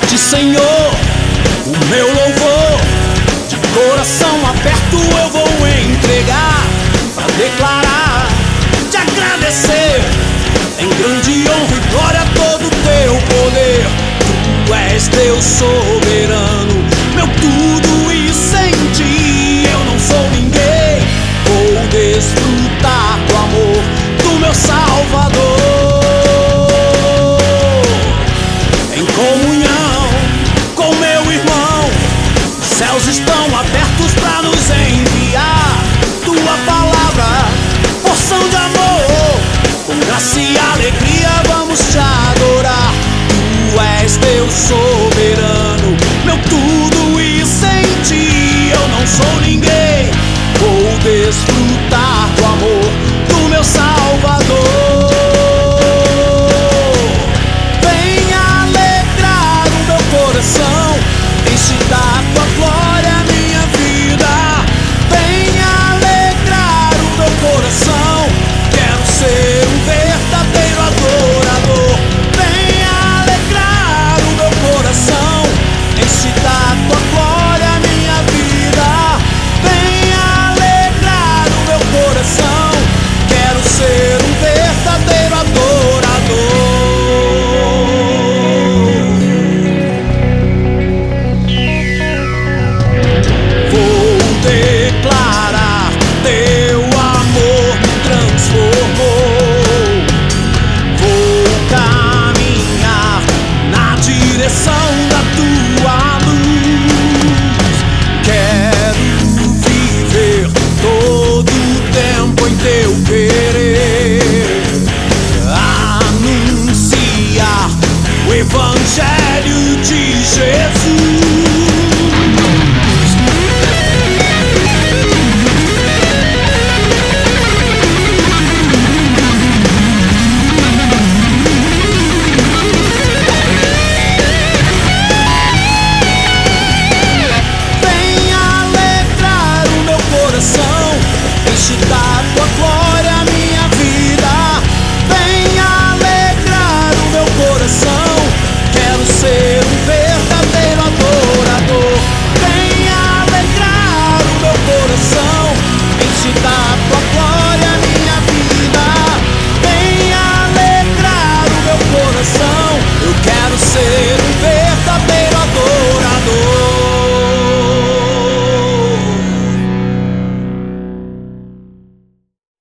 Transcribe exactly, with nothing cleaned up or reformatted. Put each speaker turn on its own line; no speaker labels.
ti, Senhor, o meu louvor. De coração aberto eu vou entregar, pra declarar, te agradecer. Em grande honra e glória todo o teu poder. Tu és Deus soberano, meu tudo, e sem ti eu não sou ninguém. Vou desfrutar do amor do meu Salvador. Em comunhão com meu irmão, os céus estão abertos pra nos enviar tua palavra, porção de amor. Com graça e alegria vamos te adorar. Tu és Deus soberano, meu tudo, e sem ti eu não sou ninguém. Vou desfrutar do amor do meu Salvador. Vem alegrar o meu coração, enche da tua glória a minha vida. Vem alegrar o meu coração, quero ser um verdadeiro adorador. Vem alegrar o meu coração, enche da tua glória a minha vida. Vem alegrar o meu coração, quero ser um verdadeiro adorador. Vou declarar, teu amor me transformou. Vou caminhar na direção